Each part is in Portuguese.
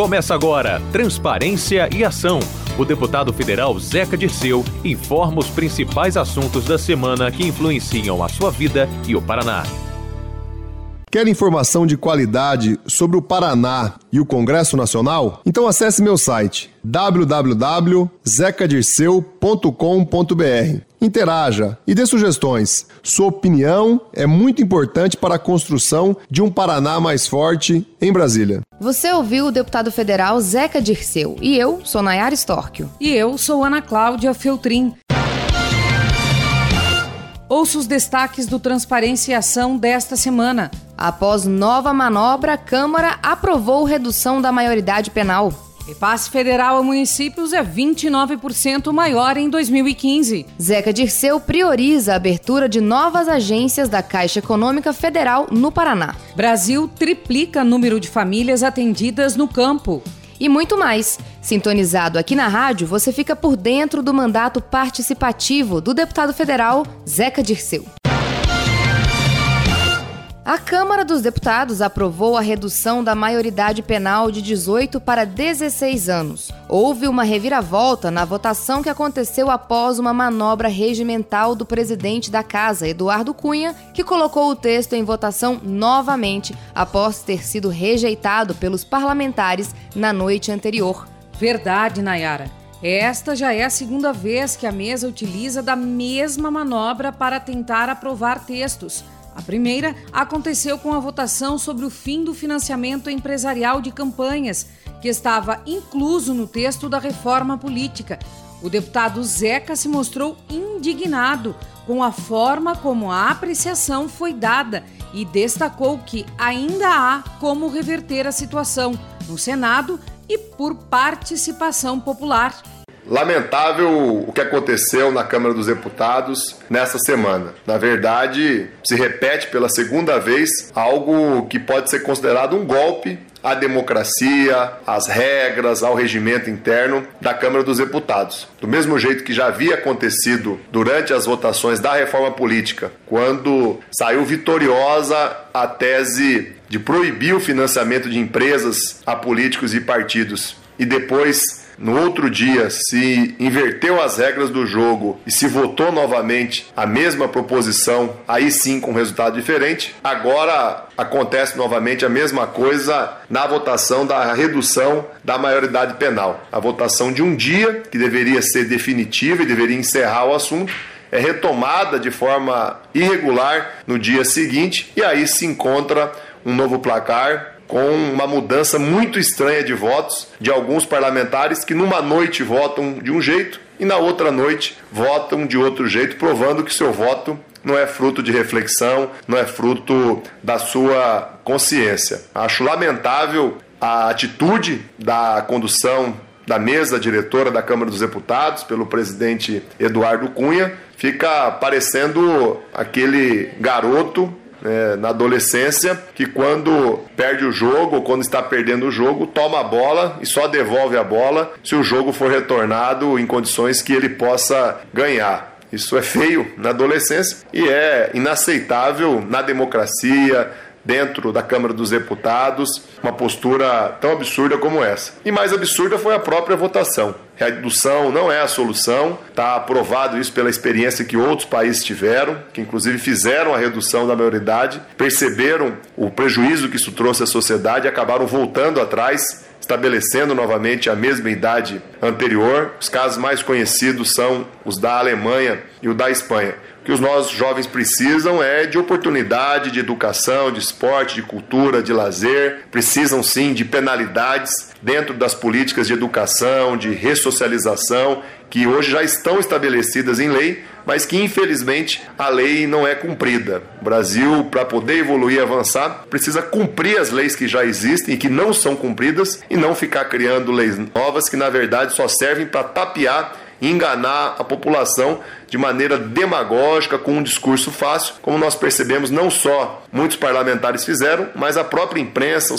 Começa agora, Transparência e Ação. O deputado federal Zeca Dirceu informa os principais assuntos da semana que influenciam a sua vida e o Paraná. Quer informação de qualidade sobre o Paraná e o Congresso Nacional? Então acesse meu site www.zecadirceu.com.br. Interaja e dê sugestões. Sua opinião é muito importante para a construção de um Paraná mais forte em Brasília. Você ouviu o deputado federal Zeca Dirceu e eu sou Nayara Storchio. E eu sou Ana Cláudia Feltrin. Ouça os destaques do Transparência e Ação desta semana. Após nova manobra, a Câmara aprovou redução da maioridade penal. Repasse federal a municípios é 29% maior em 2015. Zeca Dirceu prioriza a abertura de novas agências da Caixa Econômica Federal no Paraná. Brasil triplica o número de famílias atendidas no campo. E muito mais. Sintonizado aqui na rádio, você fica por dentro do mandato participativo do deputado federal Zeca Dirceu. A Câmara dos Deputados aprovou a redução da maioridade penal de 18 para 16 anos. Houve uma reviravolta na votação que aconteceu após uma manobra regimental do presidente da Casa, Eduardo Cunha, que colocou o texto em votação novamente após ter sido rejeitado pelos parlamentares na noite anterior. Verdade, Nayara. Esta já é a segunda vez que a mesa utiliza da mesma manobra para tentar aprovar textos. A primeira aconteceu com a votação sobre o fim do financiamento empresarial de campanhas, que estava incluso no texto da reforma política. O deputado Zeca se mostrou indignado com a forma como a apreciação foi dada e destacou que ainda há como reverter a situação no Senado e por participação popular. Lamentável o que aconteceu na Câmara dos Deputados nesta semana. Na verdade, se repete pela segunda vez algo que pode ser considerado um golpe à democracia, às regras, ao regimento interno da Câmara dos Deputados. Do mesmo jeito que já havia acontecido durante as votações da reforma política, quando saiu vitoriosa a tese de proibir o financiamento de empresas a políticos e partidos, e depois, no outro dia, se inverteu as regras do jogo e se votou novamente a mesma proposição, aí sim com resultado diferente. Agora acontece novamente a mesma coisa na votação da redução da maioridade penal. A votação de um dia, que deveria ser definitiva e deveria encerrar o assunto, é retomada de forma irregular no dia seguinte e aí se encontra um novo placar com uma mudança muito estranha de votos de alguns parlamentares que numa noite votam de um jeito e na outra noite votam de outro jeito, provando que seu voto não é fruto de reflexão, não é fruto da sua consciência. Acho lamentável a atitude da condução da mesa diretora da Câmara dos Deputados pelo presidente Eduardo Cunha. Fica parecendo aquele garoto na adolescência, que quando perde o jogo ou quando está perdendo o jogo, toma a bola e só devolve a bola se o jogo for retornado em condições que ele possa ganhar. Isso é feio na adolescência e é inaceitável na democracia, dentro da Câmara dos Deputados, uma postura tão absurda como essa. E mais absurda foi a própria votação. A redução não é a solução, está aprovado isso pela experiência que outros países tiveram, que inclusive fizeram a redução da maioridade, perceberam o prejuízo que isso trouxe à sociedade e acabaram voltando atrás, estabelecendo novamente a mesma idade anterior. Os casos mais conhecidos são os da Alemanha e o da Espanha. O que os nossos jovens precisam é de oportunidade, de educação, de esporte, de cultura, de lazer. Precisam sim de penalidades dentro das políticas de educação, de ressocialização, que hoje já estão estabelecidas em lei, mas que infelizmente a lei não é cumprida. O Brasil, para poder evoluir e avançar, precisa cumprir as leis que já existem e que não são cumpridas e não ficar criando leis novas que na verdade só servem para tapear e enganar a população de maneira demagógica, com um discurso fácil, como nós percebemos não só muitos parlamentares fizeram, mas a própria imprensa,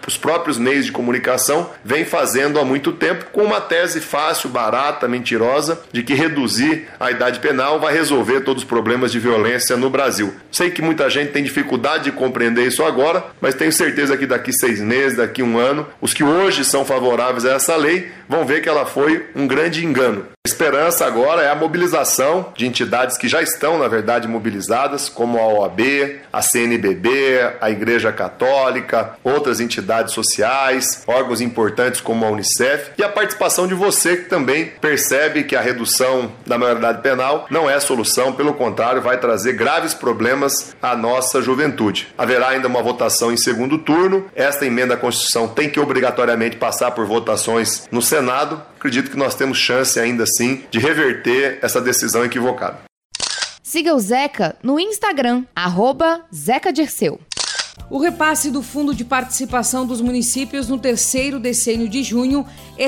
os próprios meios de comunicação vêm fazendo há muito tempo, com uma tese fácil, barata, mentirosa, de que reduzir a idade penal vai resolver todos os problemas de violência no Brasil. Sei que muita gente tem dificuldade de compreender isso agora, mas tenho certeza que daqui 6 meses, daqui 1 ano, os que hoje são favoráveis a essa lei vão ver que ela foi um grande engano. A esperança agora é a mobilização de entidades que já estão, na verdade, mobilizadas, como a OAB, a CNBB, a Igreja Católica, outras entidades sociais, órgãos importantes como a Unicef, e a participação de você que também percebe que a redução da maioridade penal não é a solução, pelo contrário, vai trazer graves problemas à nossa juventude. Haverá ainda uma votação em segundo turno. Esta emenda à Constituição tem que obrigatoriamente passar por votações no Senado. Acredito que nós temos chance ainda assim de reverter essa decisão equivocada. Siga o Zeca no Instagram, @ZecaDirceu. O repasse do Fundo de Participação dos Municípios no terceiro decênio de junho é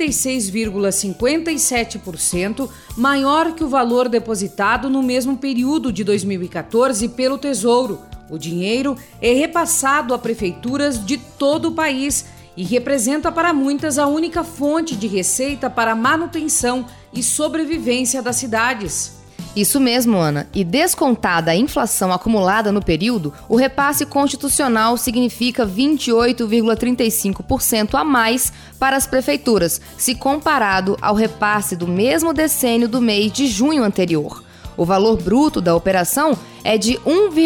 36,57% maior que o valor depositado no mesmo período de 2014 pelo Tesouro. O dinheiro é repassado a prefeituras de todo o país e representa para muitas a única fonte de receita para a manutenção e sobrevivência das cidades. Isso mesmo, Ana. E descontada a inflação acumulada no período, o repasse constitucional significa 28,35% a mais para as prefeituras, se comparado ao repasse do mesmo decênio do mês de junho anterior. O valor bruto da operação é de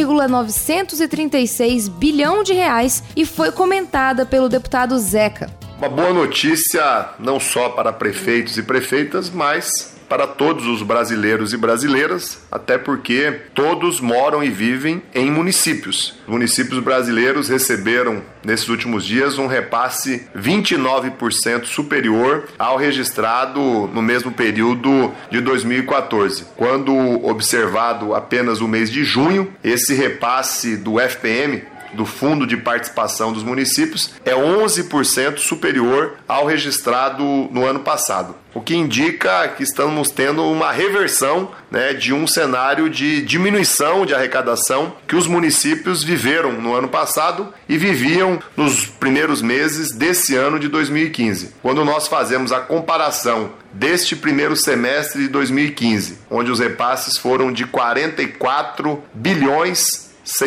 1,936 bilhão de reais e foi comentada pelo deputado Zeca. Uma boa notícia não só para prefeitos e prefeitas, mas para todos os brasileiros e brasileiras, até porque todos moram e vivem em municípios. Os municípios brasileiros receberam, nesses últimos dias, um repasse 29% superior ao registrado no mesmo período de 2014. Quando observado apenas o mês de junho, esse repasse do FPM, do Fundo de Participação dos Municípios, é 11% superior ao registrado no ano passado. O que indica que estamos tendo uma reversão, de um cenário de diminuição de arrecadação que os municípios viveram no ano passado e viviam nos primeiros meses desse ano de 2015. Quando nós fazemos a comparação deste primeiro semestre de 2015, onde os repasses foram de 44 bilhões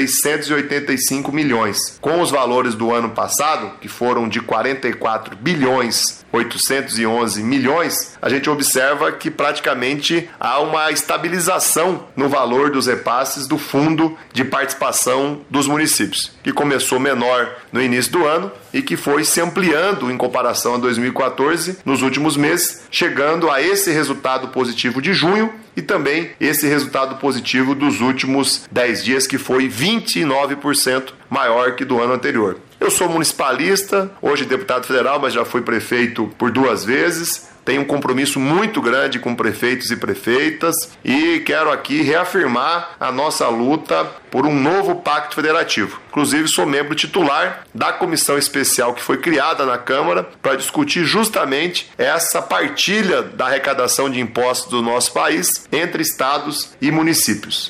685 milhões. Com os valores do ano passado, que foram de 44 bilhões 811 milhões, a gente observa que praticamente há uma estabilização no valor dos repasses do Fundo de Participação dos Municípios, que começou menor no início do ano e que foi se ampliando em comparação a 2014 nos últimos meses, chegando a esse resultado positivo de junho e também esse resultado positivo dos últimos 10 dias, que foi 29% maior que do ano anterior. Eu sou municipalista, hoje deputado federal, mas já fui prefeito por 2 vezes. Tenho um compromisso muito grande com prefeitos e prefeitas e quero aqui reafirmar a nossa luta por um novo pacto federativo. Inclusive, sou membro titular da comissão especial que foi criada na Câmara para discutir justamente essa partilha da arrecadação de impostos do nosso país entre estados e municípios.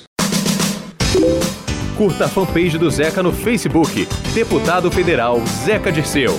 Curta a fanpage do Zeca no Facebook, Deputado Federal Zeca Dirceu.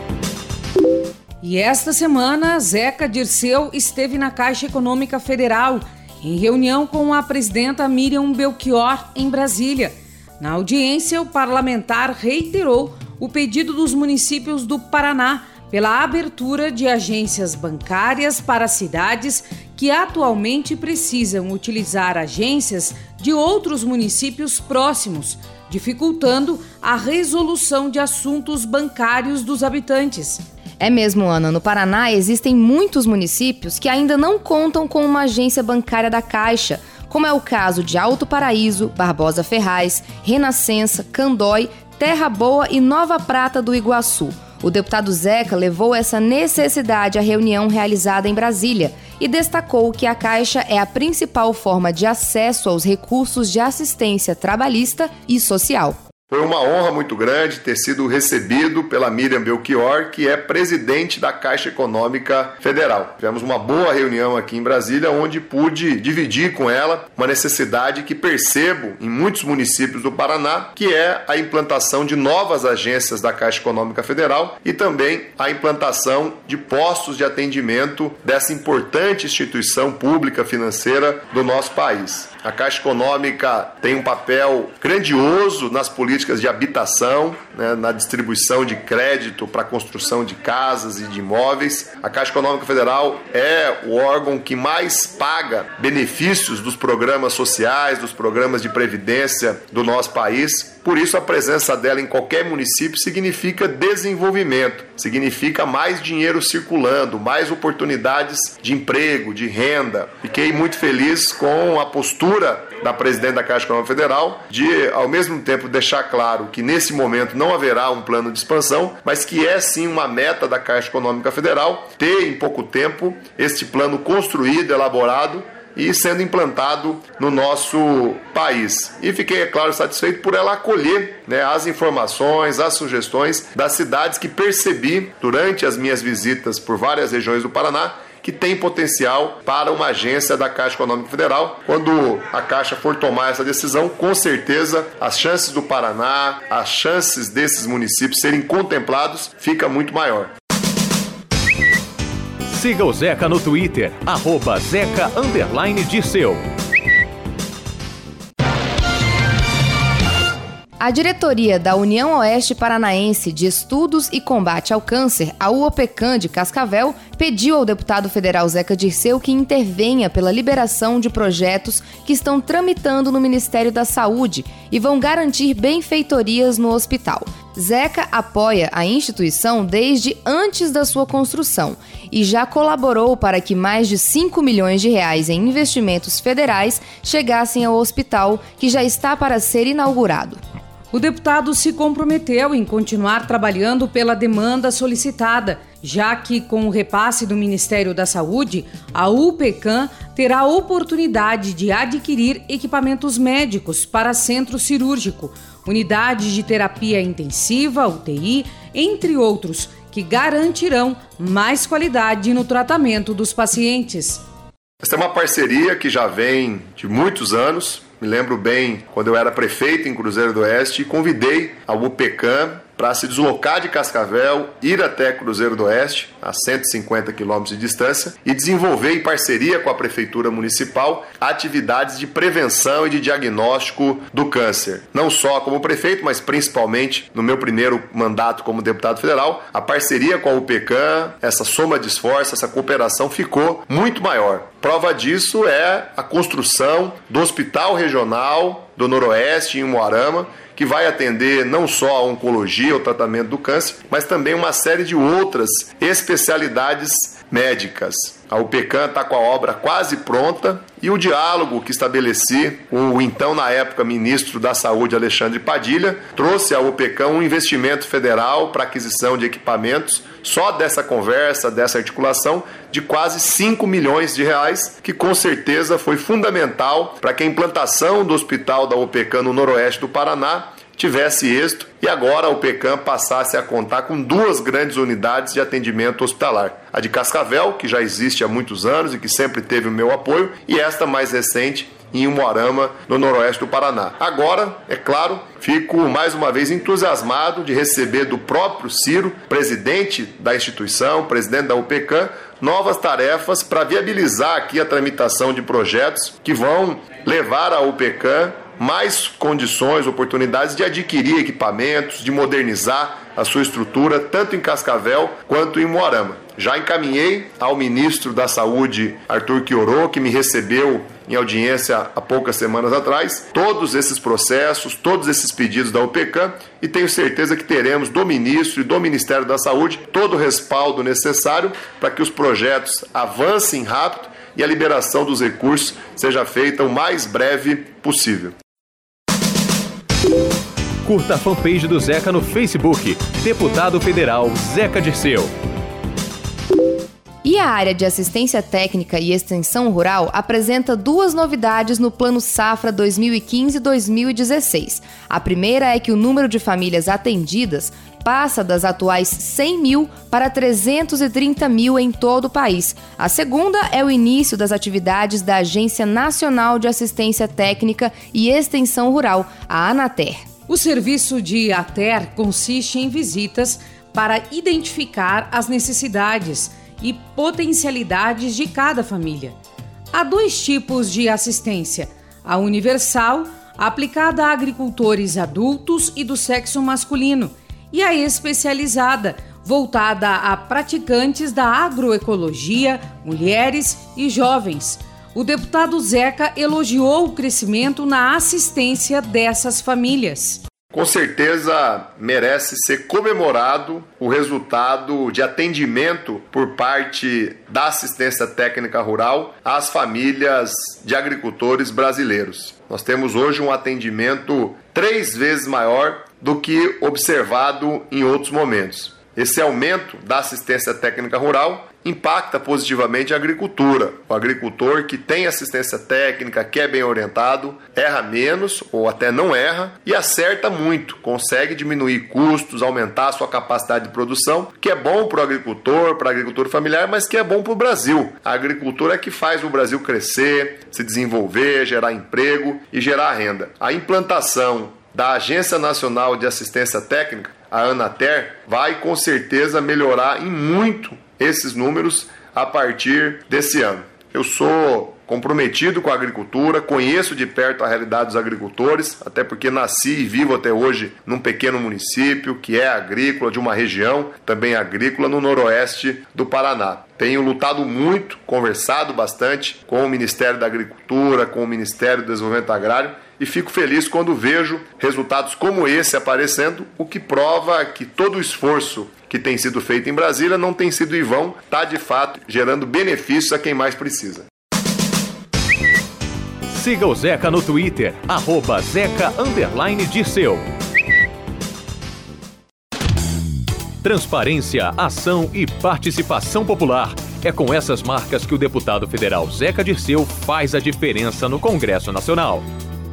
E esta semana, Zeca Dirceu esteve na Caixa Econômica Federal, em reunião com a presidenta Miriam Belchior, em Brasília. Na audiência, o parlamentar reiterou o pedido dos municípios do Paraná pela abertura de agências bancárias para cidades que atualmente precisam utilizar agências de outros municípios próximos, dificultando a resolução de assuntos bancários dos habitantes. É mesmo, Ana. No Paraná existem muitos municípios que ainda não contam com uma agência bancária da Caixa, como é o caso de Alto Paraíso, Barbosa Ferraz, Renascença, Candói, Terra Boa e Nova Prata do Iguaçu. O deputado Zeca levou essa necessidade à reunião realizada em Brasília e destacou que a Caixa é a principal forma de acesso aos recursos de assistência trabalhista e social. Foi uma honra muito grande ter sido recebido pela Miriam Belchior, que é presidente da Caixa Econômica Federal. Tivemos uma boa reunião aqui em Brasília, onde pude dividir com ela uma necessidade que percebo em muitos municípios do Paraná, que é a implantação de novas agências da Caixa Econômica Federal e também a implantação de postos de atendimento dessa importante instituição pública financeira do nosso país. A Caixa Econômica tem um papel grandioso nas políticas de habitação, na distribuição de crédito para a construção de casas e de imóveis. A Caixa Econômica Federal é o órgão que mais paga benefícios dos programas sociais, dos programas de previdência do nosso país. Por isso, a presença dela em qualquer município significa desenvolvimento, significa mais dinheiro circulando, mais oportunidades de emprego, de renda. Fiquei muito feliz com a postura da presidente da Caixa Econômica Federal de, ao mesmo tempo, deixar claro que nesse momento não haverá um plano de expansão, mas que é sim uma meta da Caixa Econômica Federal ter em pouco tempo este plano construído, elaborado e sendo implantado no nosso país. E fiquei, é claro, satisfeito por ela acolher as informações, as sugestões das cidades que percebi durante as minhas visitas por várias regiões do Paraná, que tem potencial para uma agência da Caixa Econômica Federal. Quando a Caixa for tomar essa decisão, com certeza as chances do Paraná, as chances desses municípios serem contemplados fica muito maior. Siga o Zeca no Twitter, @Zeca_Dirceu. A diretoria da União Oeste Paranaense de Estudos e Combate ao Câncer, a UOPECAN de Cascavel, pediu ao deputado federal Zeca Dirceu que intervenha pela liberação de projetos que estão tramitando no Ministério da Saúde e vão garantir benfeitorias no hospital. Zeca apoia a instituição desde antes da sua construção e já colaborou para que mais de 5 milhões de reais em investimentos federais chegassem ao hospital, que já está para ser inaugurado. O deputado se comprometeu em continuar trabalhando pela demanda solicitada, já que, com o repasse do Ministério da Saúde, a UPECAN terá a oportunidade de adquirir equipamentos médicos para centro cirúrgico, unidades de terapia intensiva, UTI, entre outros, que garantirão mais qualidade no tratamento dos pacientes. Essa é uma parceria que já vem de muitos anos. Me lembro bem quando eu era prefeito em Cruzeiro do Oeste e convidei a UPECAN para se deslocar de Cascavel, ir até Cruzeiro do Oeste, a 150 quilômetros de distância, e desenvolver, em parceria com a Prefeitura Municipal, atividades de prevenção e de diagnóstico do câncer. Não só como prefeito, mas principalmente no meu primeiro mandato como deputado federal, a parceria com a UPECAN, essa soma de esforço, essa cooperação ficou muito maior. Prova disso é a construção do Hospital Regional do Noroeste, em Umuarama, que vai atender não só a oncologia, o tratamento do câncer, mas também uma série de outras especialidades médicas. A UPECAN está com a obra quase pronta e o diálogo que estabeleci com o então, na época, ministro da Saúde, Alexandre Padilha, trouxe à UPECAN um investimento federal para aquisição de equipamentos, só dessa conversa, dessa articulação, de quase 5 milhões de reais, que com certeza foi fundamental para que a implantação do hospital da UPECAN no noroeste do Paraná tivesse êxito e agora a UPECAN passasse a contar com 2 grandes unidades de atendimento hospitalar. A de Cascavel, que já existe há muitos anos e que sempre teve o meu apoio, e esta mais recente em Umuarama, no noroeste do Paraná. Agora, é claro, fico mais uma vez entusiasmado de receber do próprio Ciro, presidente da instituição, presidente da UPECAN, novas tarefas para viabilizar aqui a tramitação de projetos que vão levar a UPECAN mais condições, oportunidades de adquirir equipamentos, de modernizar a sua estrutura, tanto em Cascavel quanto em Umuarama. Já encaminhei ao ministro da Saúde, Arthur Chiorô, que me recebeu em audiência há poucas semanas atrás, todos esses processos, todos esses pedidos da UPECAN, e tenho certeza que teremos do ministro e do Ministério da Saúde todo o respaldo necessário para que os projetos avancem rápido e a liberação dos recursos seja feita o mais breve possível. Curta a fanpage do Zeca no Facebook, Deputado Federal Zeca Dirceu. E a área de assistência técnica e extensão rural apresenta 2 novidades no Plano Safra 2015-2016. A primeira é que o número de famílias atendidas passa das atuais 100 mil para 330 mil em todo o país. A segunda é o início das atividades da Agência Nacional de Assistência Técnica e Extensão Rural, a Anater. O serviço de ATER consiste em visitas para identificar as necessidades e potencialidades de cada família. Há 2 tipos de assistência: a universal, aplicada a agricultores adultos e do sexo masculino, e a especializada, voltada a praticantes da agroecologia, mulheres e jovens. O deputado Zeca elogiou o crescimento na assistência dessas famílias. Com certeza merece ser comemorado o resultado de atendimento por parte da assistência técnica rural às famílias de agricultores brasileiros. Nós temos hoje um atendimento 3 vezes maior do que observado em outros momentos. Esse aumento da assistência técnica rural impacta positivamente a agricultura. O agricultor que tem assistência técnica, que é bem orientado, erra menos ou até não erra e acerta muito, consegue diminuir custos, aumentar a sua capacidade de produção, que é bom para o agricultor familiar, mas que é bom para o Brasil. A agricultura é que faz o Brasil crescer, se desenvolver, gerar emprego e gerar renda. A implantação da Agência Nacional de Assistência Técnica, a Anater, vai com certeza melhorar em muito esses números a partir desse ano. Eu sou comprometido com a agricultura, conheço de perto a realidade dos agricultores, até porque nasci e vivo até hoje num pequeno município que é agrícola, de uma região também agrícola no noroeste do Paraná. Tenho lutado muito, conversado bastante com o Ministério da Agricultura, com o Ministério do Desenvolvimento Agrário, e fico feliz quando vejo resultados como esse aparecendo, o que prova que todo o esforço que tem sido feito em Brasília não tem sido em vão, está de fato gerando benefícios a quem mais precisa. Siga o Zeca no Twitter, @Zeca_Dirceu. Transparência, ação e participação popular. É com essas marcas que o deputado federal Zeca Dirceu faz a diferença no Congresso Nacional.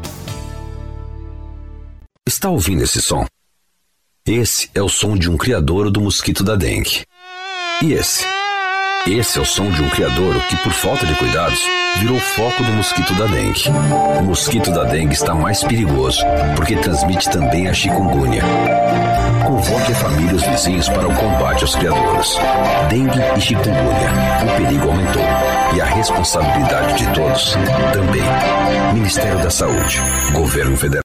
Está ouvindo esse som? Esse é o som de um criadouro do mosquito da dengue. E esse? Esse é o som de um criadouro que, por falta de cuidados, virou foco do mosquito da dengue. O mosquito da dengue está mais perigoso, porque transmite também a chikungunya. Convoque a família e os vizinhos para o combate aos criadouros. Dengue e chikungunya. O perigo aumentou. E a responsabilidade de todos também. Ministério da Saúde. Governo Federal.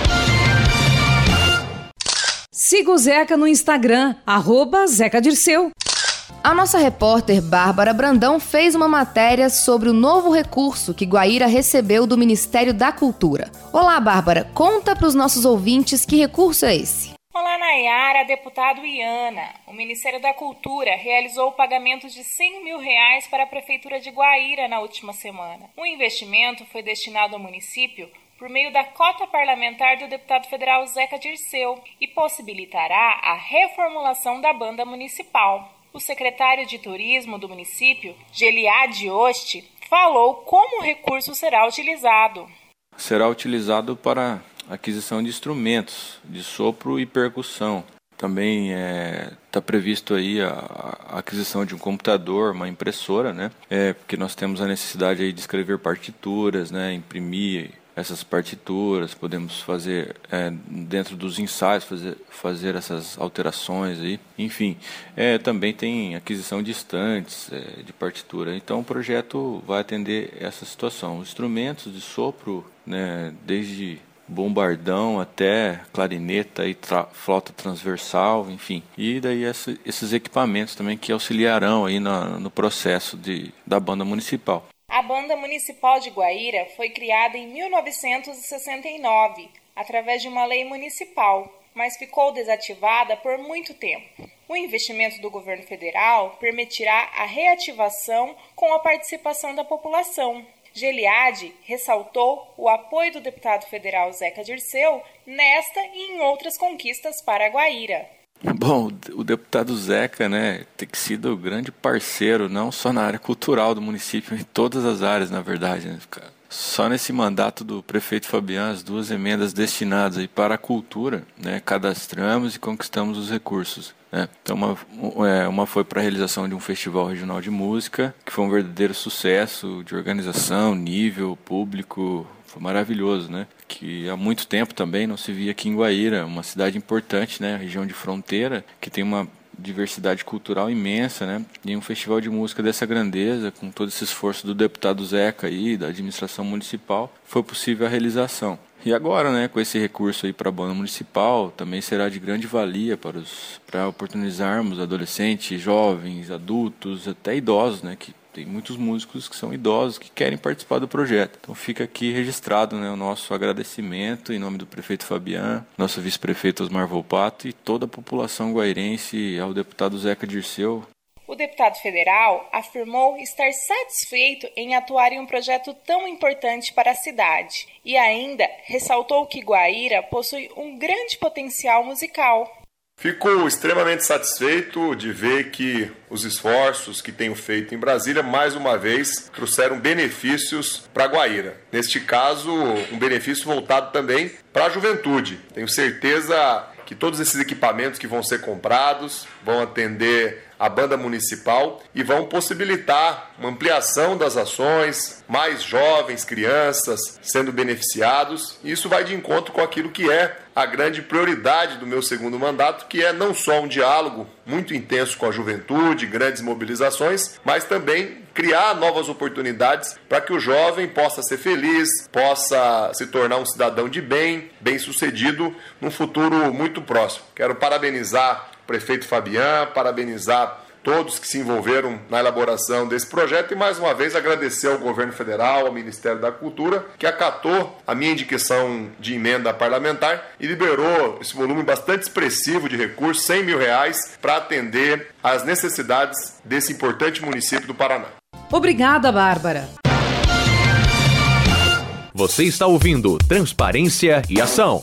Siga o Zeca no Instagram, @Zeca Dirceu. A nossa repórter Bárbara Brandão fez uma matéria sobre o novo recurso que Guaíra recebeu do Ministério da Cultura. Olá, Bárbara, conta para os nossos ouvintes que recurso é esse. Olá, Nayara, deputado Iana. O Ministério da Cultura realizou o pagamento de R$100 mil para a Prefeitura de Guaíra na última semana. O investimento foi destinado ao município por meio da cota parlamentar do deputado federal Zeca Dirceu e possibilitará a reformulação da banda municipal. O secretário de Turismo do município, Geliade Oste, falou como o recurso será utilizado. Será utilizado para aquisição de instrumentos de sopro e percussão. Também está previsto aí a aquisição de um computador, uma impressora, né? Porque nós temos a necessidade aí de escrever partituras, né? Imprimir essas partituras, podemos fazer dentro dos ensaios, fazer essas alterações aí. Enfim, também tem aquisição de estantes de partitura. Então o projeto vai atender essa situação. Os instrumentos de sopro, né, desde bombardão até clarineta e flauta transversal, enfim. E daí esses equipamentos também que auxiliarão aí no processo da banda municipal. A Banda Municipal de Guaíra foi criada em 1969, através de uma lei municipal, mas ficou desativada por muito tempo. O investimento do governo federal permitirá a reativação com a participação da população. Geliade ressaltou o apoio do deputado federal Zeca Dirceu nesta e em outras conquistas para Guaíra. Bom, o deputado Zeca, tem sido um grande parceiro, não só na área cultural do município, em todas as áreas, na verdade, Só nesse mandato do prefeito Fabian, as 2 emendas destinadas aí para a cultura, cadastramos e conquistamos os recursos. Então, uma foi para a realização de um festival regional de música, que foi um verdadeiro sucesso de organização, nível, público, foi maravilhoso, que há muito tempo também não se via aqui em Guaíra, uma cidade importante, região de fronteira, que tem uma diversidade cultural imensa, e um festival de música dessa grandeza, com todo esse esforço do deputado Zeca e da administração municipal, foi possível a realização. E agora, com esse recurso aí para a banda municipal, também será de grande valia para oportunizarmos adolescentes, jovens, adultos, até idosos, que tem muitos músicos que são idosos que querem participar do projeto. Então fica aqui registrado o nosso agradecimento em nome do prefeito Fabian, nosso vice-prefeito Osmar Volpato e toda a população guairense ao deputado Zeca Dirceu. O deputado federal afirmou estar satisfeito em atuar em um projeto tão importante para a cidade e ainda ressaltou que Guaíra possui um grande potencial musical. Fico extremamente satisfeito de ver que os esforços que tenho feito em Brasília, mais uma vez, trouxeram benefícios para Guaíra. Neste caso, um benefício voltado também para a juventude. Tenho certeza que todos esses equipamentos que vão ser comprados vão atender a banda municipal e vão possibilitar uma ampliação das ações, mais jovens, crianças sendo beneficiados. E isso vai de encontro com aquilo que é a grande prioridade do meu segundo mandato, que é não só um diálogo muito intenso com a juventude, grandes mobilizações, mas também criar novas oportunidades para que o jovem possa ser feliz, possa se tornar um cidadão de bem, bem-sucedido num futuro muito próximo. Quero parabenizar o prefeito Fabian, parabenizar todos que se envolveram na elaboração desse projeto e, mais uma vez, agradecer ao governo federal, ao Ministério da Cultura, que acatou a minha indicação de emenda parlamentar e liberou esse volume bastante expressivo de recursos, R$100 mil, para atender às necessidades desse importante município do Paraná. Obrigada, Bárbara. Você está ouvindo Transparência e Ação.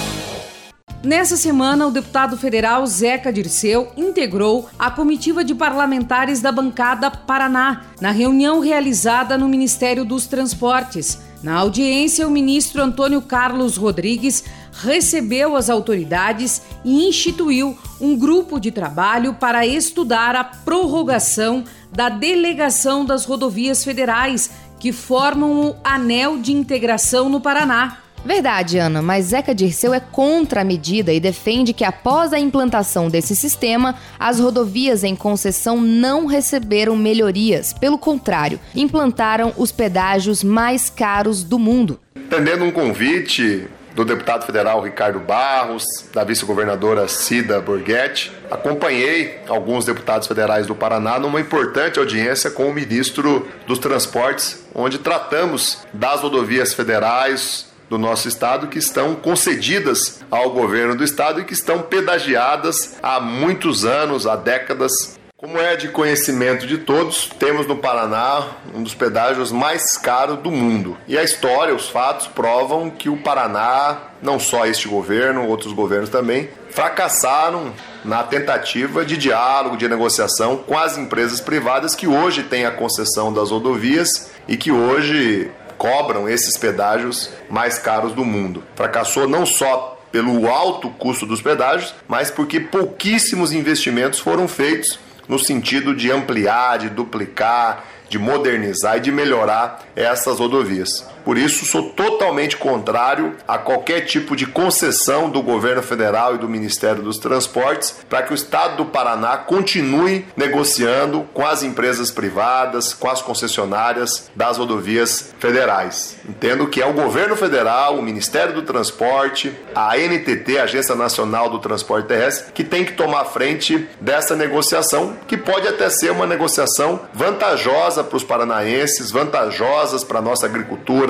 Nessa semana, o deputado federal Zeca Dirceu integrou a comitiva de parlamentares da bancada Paraná, na reunião realizada no Ministério dos Transportes. Na audiência, o ministro Antônio Carlos Rodrigues recebeu as autoridades e instituiu um grupo de trabalho para estudar a prorrogação da delegação das rodovias federais que formam o Anel de Integração no Paraná. Verdade, Ana, mas Zeca Dirceu é contra a medida e defende que após a implantação desse sistema, as rodovias em concessão não receberam melhorias. Pelo contrário, implantaram os pedágios mais caros do mundo. Atendendo um convite do deputado federal Ricardo Barros, da vice-governadora Cida Borghetti, acompanhei alguns deputados federais do Paraná numa importante audiência com o ministro dos Transportes, onde tratamos das rodovias federais do nosso estado que estão concedidas ao governo do estado e que estão pedagiadas há muitos anos, há décadas. Como é de conhecimento de todos, temos no Paraná um dos pedágios mais caros do mundo. E a história, os fatos provam que o Paraná, não só este governo, outros governos também, fracassaram na tentativa de diálogo, de negociação com as empresas privadas que hoje têm a concessão das rodovias e que hoje cobram esses pedágios mais caros do mundo. Fracassou não só pelo alto custo dos pedágios, mas porque pouquíssimos investimentos foram feitos no sentido de ampliar, de duplicar, de modernizar e de melhorar essas rodovias. Por isso, sou totalmente contrário a qualquer tipo de concessão do governo federal e do Ministério dos Transportes para que o estado do Paraná continue negociando com as empresas privadas, com as concessionárias das rodovias federais. Entendo que é o governo federal, o Ministério do Transporte, a ANTT, a Agência Nacional do Transporte Terrestre, que tem que tomar frente dessa negociação, que pode até ser uma negociação vantajosa para os paranaenses, vantajosas para a nossa agricultura,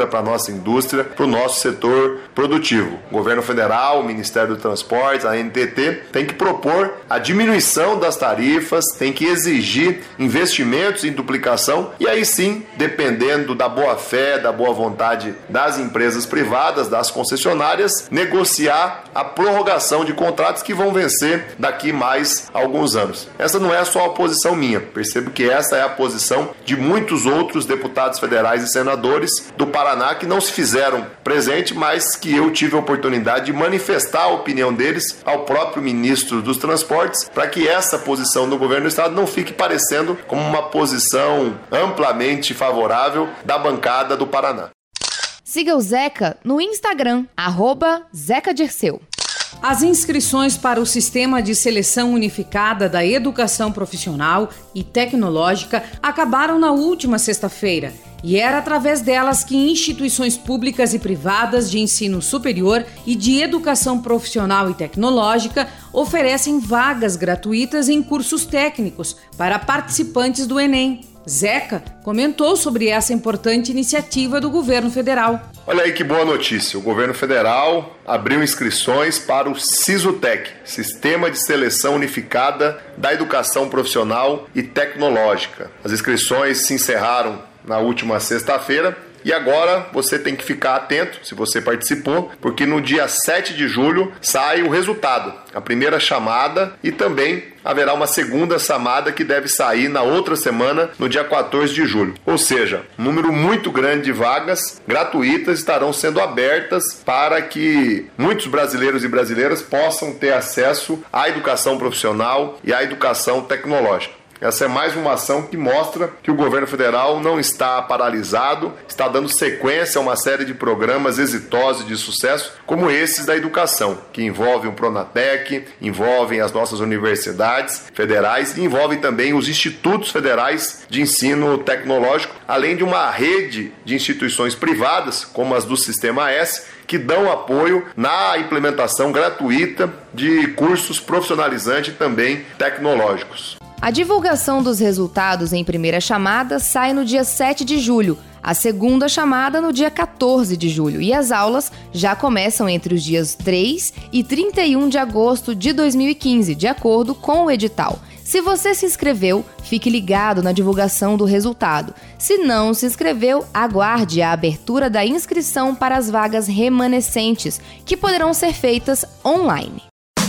renda para a nossa indústria, para o nosso setor produtivo. O governo federal, o Ministério do Transportes, a ANTT, tem que propor a diminuição das tarifas, tem que exigir investimentos em duplicação e aí sim, dependendo da boa-fé, da boa vontade das empresas privadas, das concessionárias, negociar a prorrogação de contratos que vão vencer daqui mais alguns anos. Essa não é só a posição minha, percebo que essa é a posição de muitos outros deputados federais e senadores do Paraná que não se fizeram presente, mas que eu tive a oportunidade de manifestar a opinião deles ao próprio ministro dos Transportes, para que essa posição do governo do estado não fique parecendo como uma posição amplamente favorável da bancada do Paraná. Siga o Zeca no Instagram, @ZecaDirceu. As inscrições para o Sistema de Seleção Unificada da Educação Profissional e Tecnológica acabaram na última sexta-feira e era através delas que instituições públicas e privadas de ensino superior e de educação profissional e tecnológica oferecem vagas gratuitas em cursos técnicos para participantes do Enem. Zeca comentou sobre essa importante iniciativa do governo federal. Olha aí que boa notícia, o governo federal abriu inscrições para o SISUTEC, Sistema de Seleção Unificada da Educação Profissional e Tecnológica. As inscrições se encerraram na última sexta-feira e agora você tem que ficar atento, se você participou, porque no dia 7 de julho sai o resultado, a primeira chamada, e também haverá uma segunda chamada que deve sair na outra semana, no dia 14 de julho. Ou seja, um número muito grande de vagas gratuitas estarão sendo abertas para que muitos brasileiros e brasileiras possam ter acesso à educação profissional e à educação tecnológica. Essa é mais uma ação que mostra que o governo federal não está paralisado, está dando sequência a uma série de programas exitosos e de sucesso, como esses da educação, que envolvem o Pronatec, envolvem as nossas universidades federais e envolvem também os institutos federais de ensino tecnológico, além de uma rede de instituições privadas, como as do Sistema S, que dão apoio na implementação gratuita de cursos profissionalizantes e também tecnológicos. A divulgação dos resultados em primeira chamada sai no dia 7 de julho, a segunda chamada no dia 14 de julho e as aulas já começam entre os dias 3 e 31 de agosto de 2015, de acordo com o edital. Se você se inscreveu, fique ligado na divulgação do resultado. Se não se inscreveu, aguarde a abertura da inscrição para as vagas remanescentes, que poderão ser feitas online.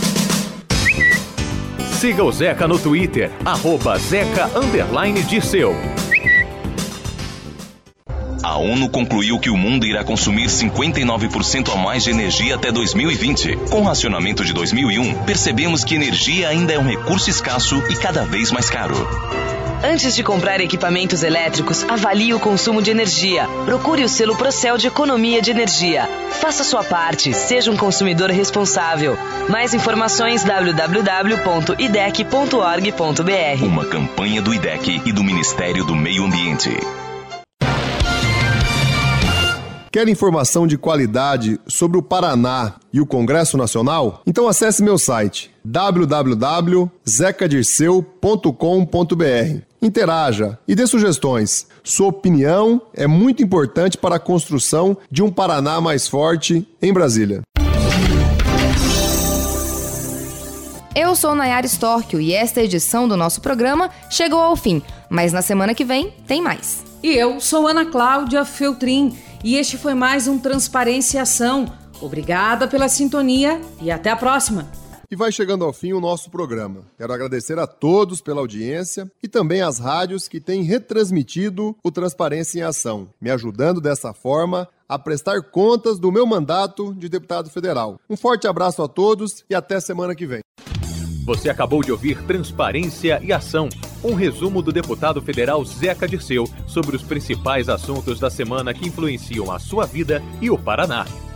Siga o Zeca no Twitter, @Zeca_Dirceu. A ONU concluiu que o mundo irá consumir 59% a mais de energia até 2020. Com o racionamento de 2001, percebemos que energia ainda é um recurso escasso e cada vez mais caro. Antes de comprar equipamentos elétricos, avalie o consumo de energia. Procure o selo Procel de Economia de Energia. Faça sua parte, seja um consumidor responsável. Mais informações www.idec.org.br. Uma campanha do IDEC e do Ministério do Meio Ambiente. Quer informação de qualidade sobre o Paraná e o Congresso Nacional? Então acesse meu site www.zecadirceu.com.br. Interaja e dê sugestões. Sua opinião é muito importante para a construção de um Paraná mais forte em Brasília. Eu sou Nayara Storchio e esta edição do nosso programa chegou ao fim, mas na semana que vem tem mais. E eu sou Ana Cláudia Feltrin e este foi mais um Transparência e Ação. Obrigada pela sintonia e até a próxima. E vai chegando ao fim o nosso programa. Quero agradecer a todos pela audiência e também às rádios que têm retransmitido o Transparência em Ação, me ajudando dessa forma a prestar contas do meu mandato de deputado federal. Um forte abraço a todos e até semana que vem. Você acabou de ouvir Transparência e Ação, um resumo do deputado federal Zeca Dirceu sobre os principais assuntos da semana que influenciam a sua vida e o Paraná.